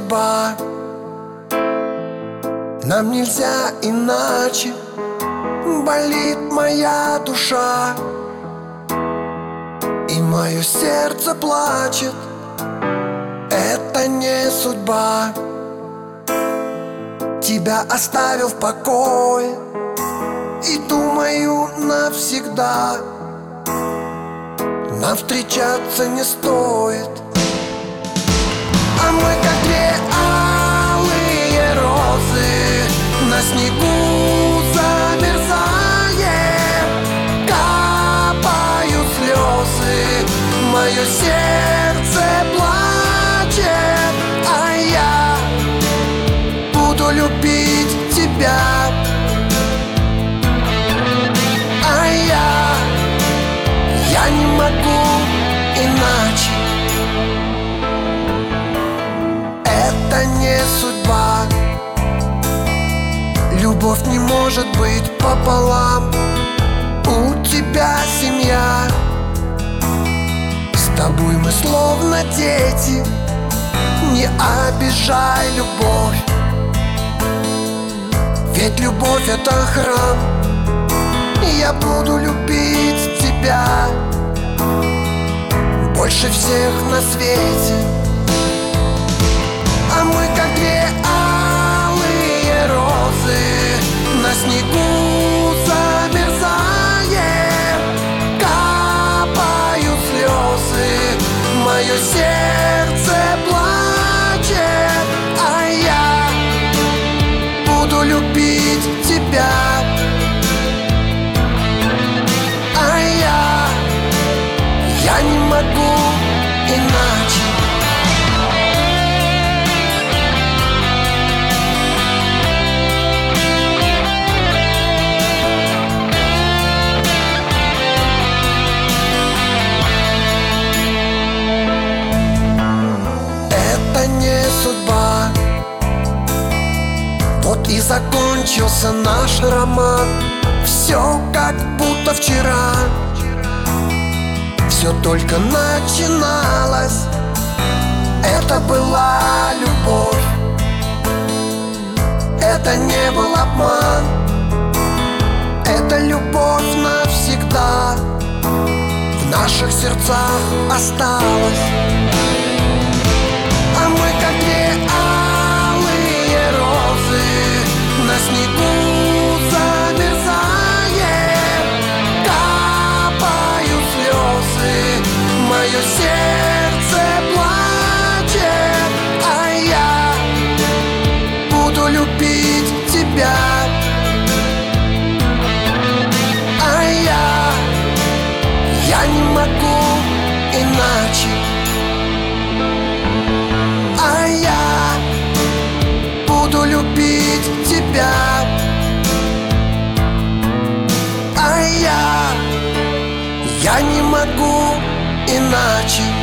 судьба. Нам нельзя иначе, болит моя душа, и мое сердце плачет. Это не судьба. Тебя оставил в покое и думаю навсегда. Нам встречаться не стоит. А мы как две алые розы на снегу замерзаем. Капают слезы, мое сердце плачет. А я буду любить тебя. А я не могу иначе. Это не судьба. Любовь не может быть пополам. У тебя семья, с тобой мы словно дети. Не обижай любовь, ведь любовь — это храм. Я буду любить тебя больше всех на свете. А мы как две алые розы на снегу замерзаем. Капают слезы, мое сердце плачет. А я буду любить тебя. А я не могу иначе. Судьба. Вот и закончился наш роман. Все как будто вчера. Все только начиналось. Это была любовь. Это не был обман. Это любовь навсегда в наших сердцах осталась. А мы как две алые розы на снегу замерзаем. Капают слезы, мое сердце плачет. А я буду любить тебя. А я не могу иначе. Буду любить тебя. А я не могу иначе.